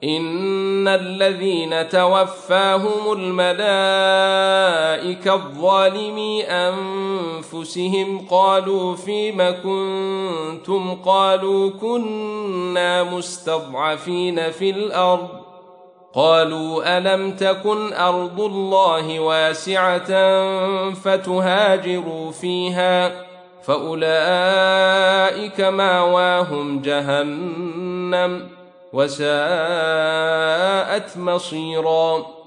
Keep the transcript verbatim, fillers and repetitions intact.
إن الذين توفاهم الملائكة الظالمي أنفسهم قالوا فيم كنتم قالوا كنا مستضعفين في الأرض قالوا ألم تكن أرض الله واسعة فتهاجروا فيها فأولئك مأواهم جهنم وساءت مصيرا.